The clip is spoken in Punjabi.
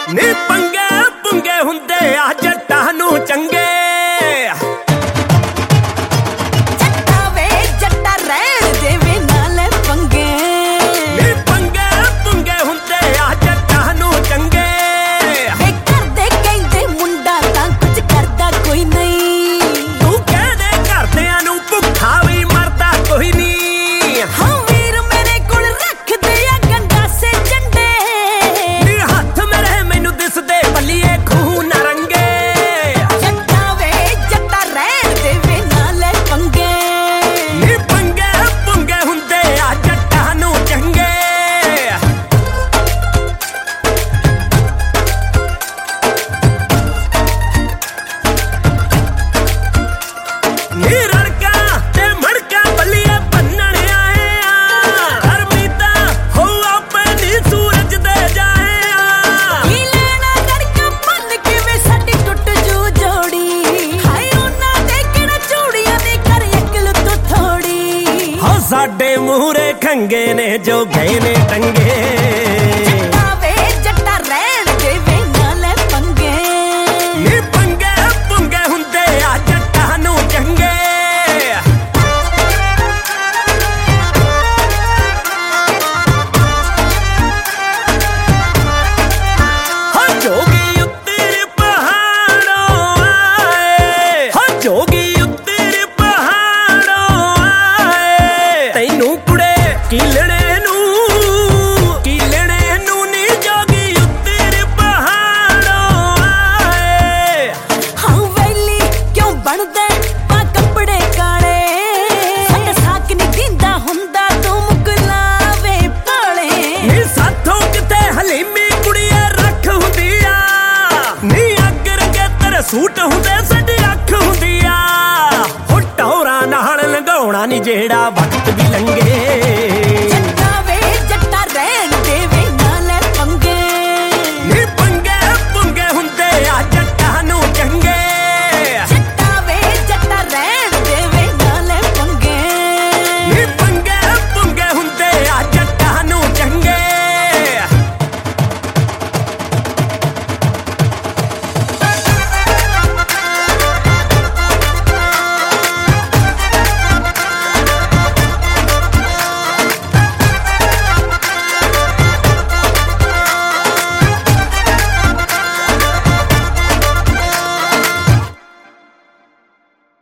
ਨੀ ਪੰਗੇ ਪੁੰਗੇ ਹੁੰਦੇ ਆ ਜੱਟਾਂ ਨੂੰ ਚੰਗੇ। ਜੱਟਾ ਵੇ ਜੱਟਾ ਰਹਿਣ ਦੇਵੇ ਨਾਲੇ ਪੰਗੇ। ਨੀ ਪੰਗੇ ਪੁੰਗੇ ਹੁੰਦੇ ਆ ਜੱਟਾਂ ਨੂੰ ਚੰਗੇ। ਵੇ ਕਰਦੇ ਕਹਿੰਦੇ ਮੁੰਡਾ ਤਾਂ ਕੁਝ ਕਰਦਾ ਕੋਈ ਨਹੀਂ। ਤੂੰ ਕਹਦੇ ਘਰਦਿਆਂ ਨੂੰ ਭੁੱਖਾ ਵੀ ਮਰਦਾ ਕੋਈ ਨਹੀਂ। ਹਾਂ ਵੀਰ ਮੇਰੇ ਕੋਲ ਰੱਖਦੇ ਆ ਗੰਡਾਸੇ ਝੰਡੇ। ਨੀ ਹੱਥ ਮੇਰੇ ਮੈਨੂੰ ਦਿਸਦੇ ਬੱਲੀਏ ਖੂਹ ਨਰੰਗੇ। ਜੱਟਾ ਵੇ ਜੱਟਾ ਰਹਿਣ ਦੇਵੇ ਨਾਲੇ ਪੰਗੇ। ਨੀ ਪੰਗੇ ਪੁੰਗੇ ਹੁੰਦੇ ਆ ਜੱਟਾਂ ਨੂੰ ਚੰਗੇ। ਨੀ ਰੜਕਾਂ ਤੇ ਮੜਕਾਂ ਬੱਲੀਏ ਬੰਨਣ ਆਏ ਆ। ਗਰਮੀ ਤਾਂ ਹੋ ਆਪੇ ਨੀ ਸੂਰਜ ਦੇ ਜਾਏ ਆ। ਕੀ ਲੈਣਾ ਰੜਕਾਂ ਭੰਨ ਕਿਵੇਂ ਸਾਡੀ ਟੁੱਟ ਜੂ ਜੋੜੀ। ਹਾਏ ਉਹਨਾਂ ਦੇ ਕਿਹੜਾ ਚੂੜੀਆਂ ਦੇ ਕਰ ਅਕਲ ਤੋਂ ਥੋੜੀ। ਹੋ ਸਾਡੇ ਮੂਹਰੇ ਖੰਗੇ ਨੇ ਜੋ ਗਏ ਨੇ ਟੰਗੇ। ਜੱਟਾ ਵੇ ਜੱਟਾ ਰਹਿਣ ਦੇਵੇ ਨਾਲੇ ਪੰਗੇ। ਨੀ ਪੰਗੇ ਪੁੰਗੇ ਹੁੰਦੇ ਆ ਜੱਟਾਂ ਨੂੰ ਚੰਗੇ। ਹੋ ਜੋਗੀ ਉੱਤਰ ਪਹਾੜੋਂ ਆਏ। ਹੋ ਜੋਗੀ ਉੱਤਰ ਪਹਾੜੋਂ ਆਏ। ਤੈਨੂੰ ਕੁੜੇ ਕੀਲਣੇ ਨੂੰ ਨੀ ਜੋਗੀ ਉੱਤਰ ਪਹਾੜੋਂ ਆਏ। ਹਾਂ ਵੈਲੀ ਕਿਉਂ ਬਣਦਾ ਪਾ ਕੱਪੜੇ ਕਾਲੇ। ਸਾਡਾ ਸਾਕ ਨਹੀਂ ਦਿੰਦਾ ਹੁੰਦਾ ਤੂੰ ਮੁਕਲਾਵੇ ਪਾਲੇ। ਨੀ ਸਾਥੋਂ ਕਿਤੇ ਹਲੀਮੀ ਕੁੜੀਏ ਰੱਖ ਹੁੰਦੀ ਆ। ਨੀ ਅੱਗ ਰੰਗੇ ਤੇਰੇ ਸੂਟ ਹੁੰਦੇ ਸਾਡੀ ਅੱਖ ਹੁੰਦੀ ਆ। ਹੋ ਟੌਰਾਂ ਨਾਲ ਲੰਘਾਉਣਾ ਨੀ ਜਿਹੜਾ ਵਕਤ ਵੀ ਲੰਘ